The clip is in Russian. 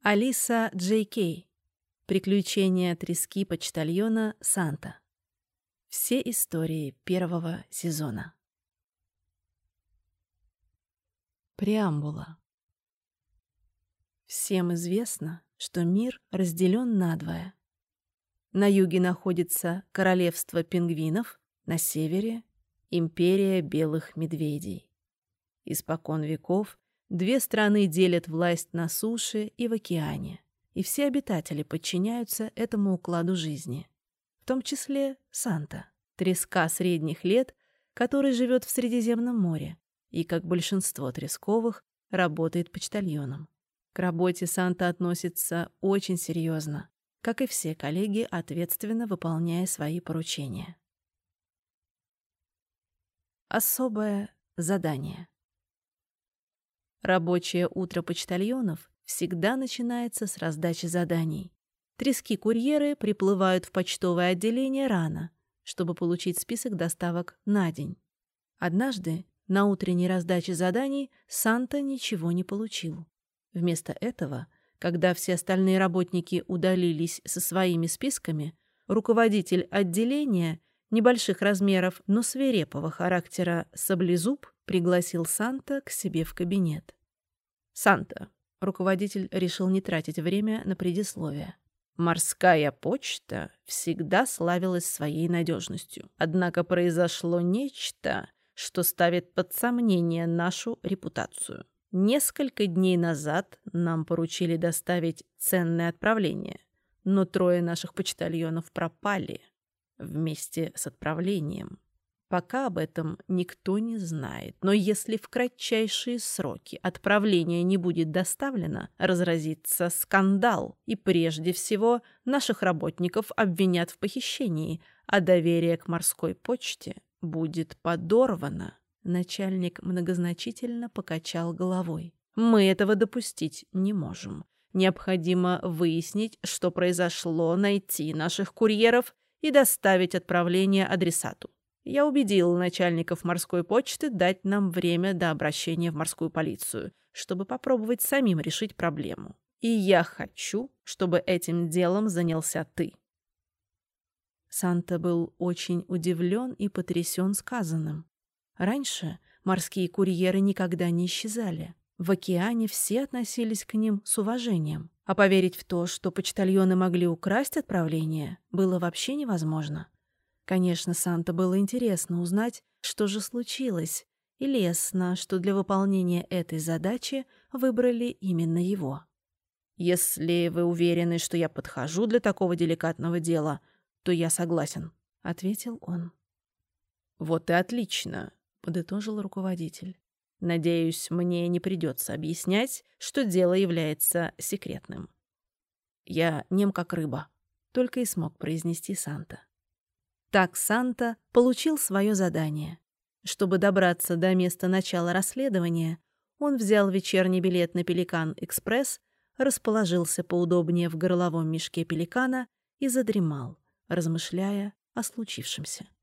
Алиса Джей Кей. Приключения трески-почтальона Санта. Все истории первого сезона. Преамбула. Всем известно, что мир разделен надвое. На юге находится королевство пингвинов, на севере — империя белых медведей. Испокон веков две страны делят власть на суше и в океане, и все обитатели подчиняются этому укладу жизни, в том числе Санта, треска средних лет, который живет в Средиземном море и, как большинство тресковых, работает почтальоном. К работе Санта относится очень серьезно, как и все коллеги, ответственно выполняя свои поручения. Особое задание. Рабочее утро почтальонов всегда начинается с раздачи заданий. Трески-курьеры приплывают в почтовое отделение рано, чтобы получить список доставок на день. Однажды на утренней раздаче заданий Санта ничего не получил. Вместо этого, когда все остальные работники удалились со своими списками, руководитель отделения небольших размеров, но свирепого характера Саблезуб пригласил Санта к себе в кабинет. «Санта», — руководитель решил не тратить время на предисловие. «Морская почта всегда славилась своей надежностью. Однако произошло нечто, что ставит под сомнение нашу репутацию. Несколько дней назад нам поручили доставить ценное отправление, но 3 наших почтальонов пропали вместе с отправлением. Пока об этом никто не знает, но если в кратчайшие сроки отправление не будет доставлено, разразится скандал, и прежде всего наших работников обвинят в похищении, а доверие к морской почте будет подорвано». Начальник многозначительно покачал головой. «Мы этого допустить не можем. Необходимо выяснить, что произошло, найти наших курьеров и доставить отправление адресату. Я убедил начальников морской почты дать нам время до обращения в морскую полицию, чтобы попробовать самим решить проблему. И я хочу, чтобы этим делом занялся ты». Санта был очень удивлен и потрясен сказанным. Раньше морские курьеры никогда не исчезали. В океане все относились к ним с уважением, а поверить в то, что почтальоны могли украсть отправление, было вообще невозможно. Конечно, Санта было интересно узнать, что же случилось, и лестно, что для выполнения этой задачи выбрали именно его. «Если вы уверены, что я подхожу для такого деликатного дела, то я согласен», — ответил он. «Вот и отлично», — подытожил руководитель. «Надеюсь, мне не придется объяснять, что дело является секретным». «Я нем как рыба», — только и смог произнести Санта. Так Санта получил свое задание. Чтобы добраться до места начала расследования, он взял вечерний билет на Пеликан-экспресс, расположился поудобнее в горловом мешке пеликана и задремал, размышляя о случившемся.